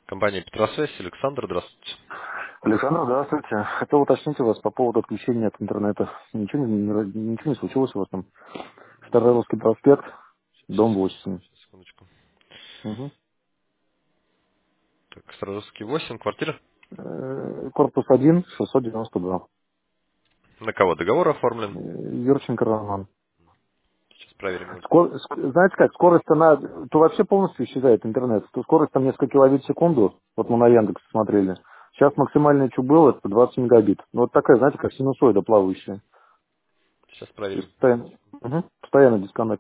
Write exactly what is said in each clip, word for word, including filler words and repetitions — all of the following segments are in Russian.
Компания Петросвязь, Александр, здравствуйте. Александр, здравствуйте. Хотел уточнить у вас по поводу отключения от интернета. Ничего не, не- ничего не случилось у вас там? Старорусский проспект, дом восемь. Сейчас, секундочку. Угу. Так, Саратовский восемь, квартира. Э, Корпус один, шестьсот девяносто два. На кого договор Э, оформлен? Юрченко Роман. Сейчас проверим его. Скор- ск- знаете как, скорость она, то вообще полностью исчезает интернет. То скорость там несколько килобит в секунду, вот мы на Яндекс смотрели. Сейчас максимальное, что было, это двадцать мегабит. Ну вот такая, знаете, как синусоида плавающая. Сейчас То есть проверим. постоянно, мгм, постоянно дисконнект.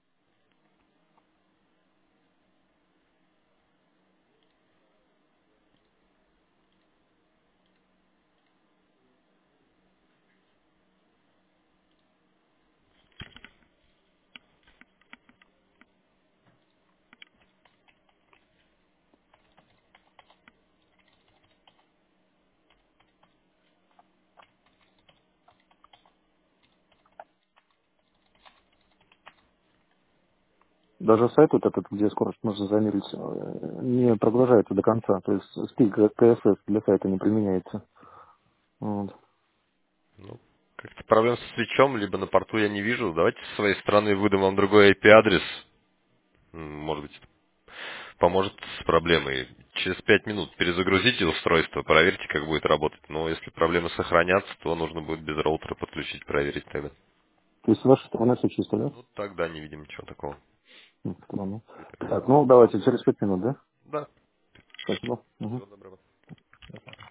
Даже сайт вот этот, где скорость можно замерить, э, не прогружается до конца. То есть стиль КСС для сайта не применяется. Вот. Ну, как-то проблем с свечом, либо на порту я не вижу. Давайте с своей стороны выдам вам другой ай пи-адрес. М, Может быть, это поможет с проблемой. Через пять минут перезагрузите устройство, проверьте, как будет работать. Но если проблемы сохранятся, то нужно будет без роутера подключить, проверить тогда. То есть с вашей стороны все чисто, да? Ну, тогда не видим ничего такого. М, странно. Какой-то. Так, ну давайте через пять минут, да? Да. Спасибо. Мгм. Всего доброго.